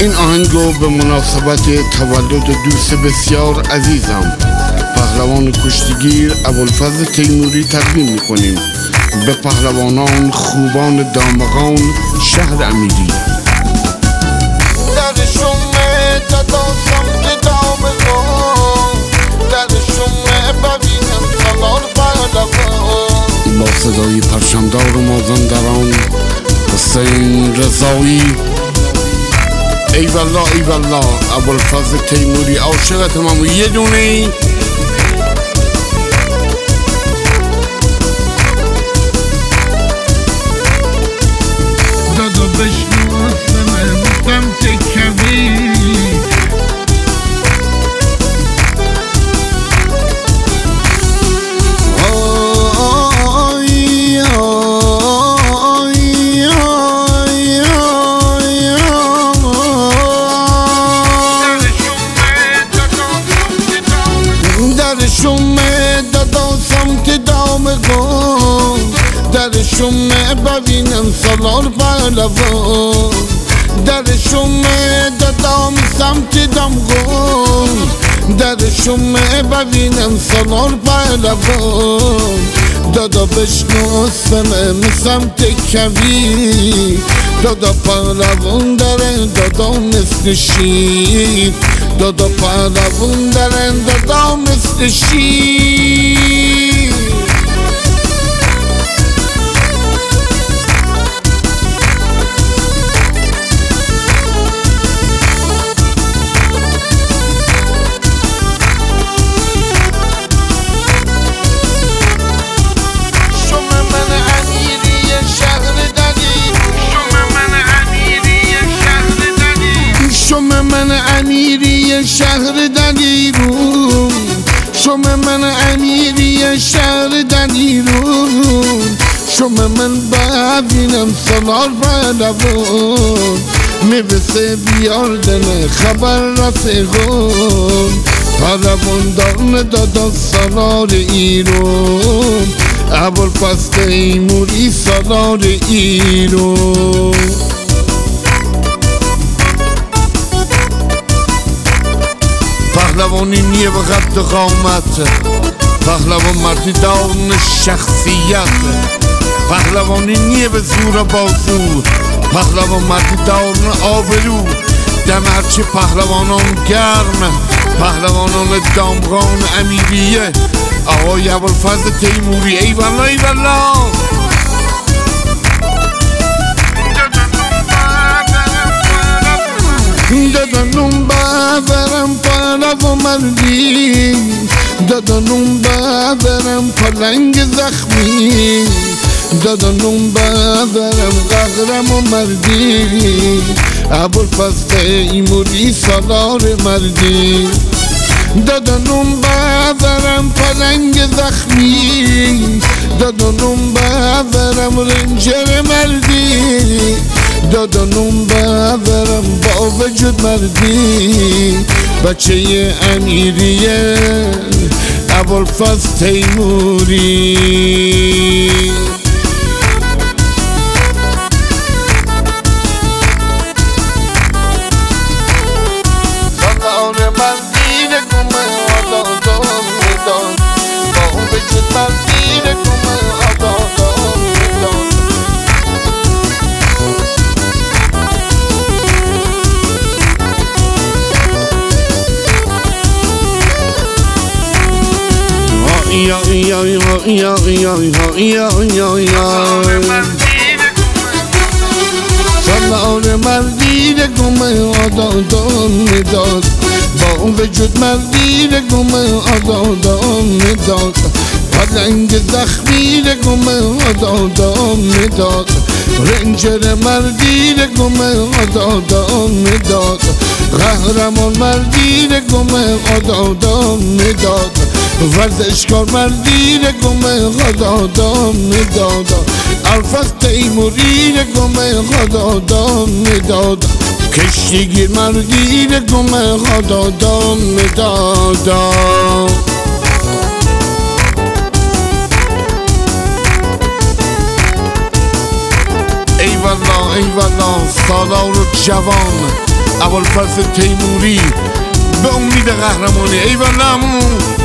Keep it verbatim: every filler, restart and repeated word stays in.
این آهنگو به مناسبت تولد دوست بسیار عزیزم پهلوان کشتیگیر ابوالفضل تیموری تقدیم میکنیم به پهلوانان خوبان دامغان شهر امیری. در شمه دادم که دامغان در شمه ببینم سالار پهلوان با صدای پرچمدار و مازندران حسین رضایی. ای والله ای والله ابوالفضل تیموری عاشقتم و یه دونه دادا بشناسم سمت کویر شمه دادا سمت دامغان در شمه ببینم سالار پهلوان در شمه دادام سمت دامغان در شمه ببینم سالار پهلوان دادا بشناسم سمت کویر دادا پهلوان داره دادا مثل شیر دادا پهلوان داره دادا مثل شیر. من امیری شهر دلیرون شم من امیری شهر دلیرون شم من ببینم سالار پهلوان میبسه بیاردن خبر رسیغون پهلوان دارن دادا سالار ایران ابوالفضل تیموری سالار ایران. پهلوانی نیه به قد قامت پهلوان مردی دارن شخصیت پهلوانی نیه به زور بازو پهلوان مردی دارن آبرو دم هرچه پهلوانان گرم پهلوانان دامغان امیریه آقای ابوالفضل تیموری. ای والله ای والله دادنم ببرم پهلوان مردی دادنم ببرم پلنگ زخمی دادنم ببرم قهرم و مردی ابوالفضل تیموری سالار مردی دادنم ببرم پلنگ زخمی دادنم ببرم رنجر مردی دادنم ببرم با وجود مردی بچه امیریه ابوالفضل تیموری. سالار مردی نگومه آدادان میدان با وجود مردی نگومه آدادان میدان یا یا یا یا یا یا یا یا سالار مردی گمه آدادان میداد با وجود مردی گمه آدادان میداد پلنگ زخمی گمه آدادان میداد رنجر مردی گمه آدادان میداد قهرمان مردی گمه آدادان میداد ورزشکار مردی گمه آدادان میداد ابوالفضل تیموری گمه آدادان میداد کشتیگیر مردی گمه آدادان میداد. ای والله ای والله سالار و جوان ابوالفضل تیموری به امید قهرمانی. ایوالله عمو.